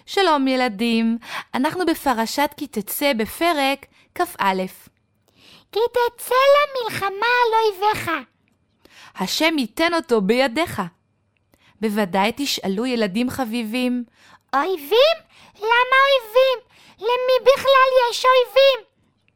שלום ילדים, אנחנו בפרשת כי תצא בפרק כ"א. כי תצא למלחמה על אויביך. השם ייתן אותו בידיך. בוודאי תשאלו ילדים חביבים, אויבים? למה אויבים? למי בכלל יש אויבים?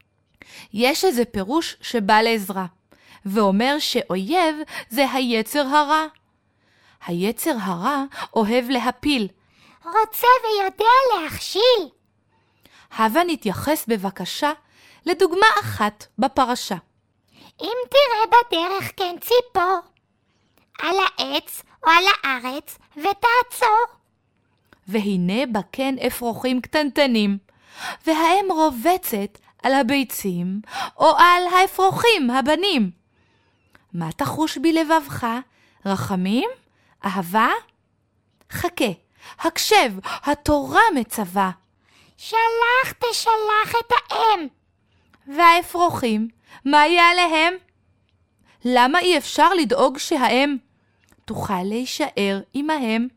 יש איזה פירוש שבא לעזרה, ואומר שאויב זה היצר הרע. היצר הרע אוהב להפיל. רוצה ויודע להכשיל. הבה נתייחס בבקשה לדוגמה אחת בפרשה. אם תראה בדרך כן ציפור, על העץ או על הארץ ותעצור. והנה בקן אפרוחים קטנטנים, והאם רובצת על הביצים או על האפרוחים הבנים. מה תחוש בלבבך? רחמים? אהבה? חכה, הקשב, התורה מצווה. שלח תשלח את האם. והאפרוחים, מה יהיה עליהם? למה אי אפשר לדאוג שהאם תוכל להישאר עמהם?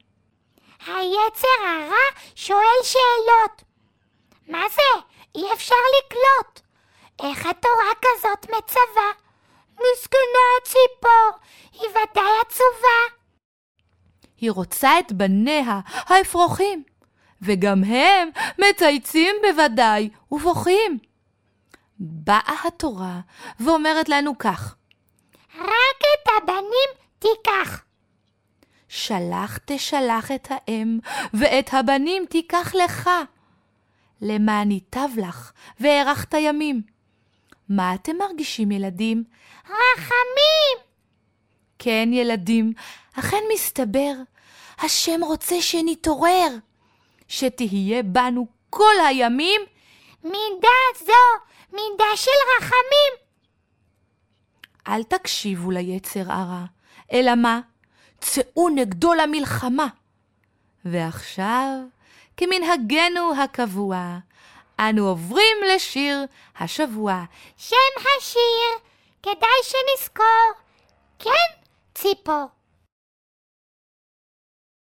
היצר הרע שואל שאלות. מה זה? אי אפשר לקלוט. איך התורה כזאת מצווה? מסכנה הציפור, היא ודאי עצובה. היא רוצה את בניה, האפרוחים, וגם הם מצייצים בוודאי ובוכים. באה התורה ואומרת לנו כך, רק את הבנים תיקח. שלח תשלח את האם, ואת הבנים תיקח לך. למען ייטב לך והארכת ימים. מה אתם מרגישים ילדים? רחמים. כן ילדים, אכן מסתבר, השם רוצה שנתעורר, שתהיה בנו כל הימים מידה זו, מידה של רחמים. אל תקשיבו ליצר הרע, אלא מה? צאו נגדו למלחמה. ועכשיו, כמנהגנו הקבוע, אנו עוברים לשיר השבוע. שם השיר, כדאי שנזכור, כן, ציפור.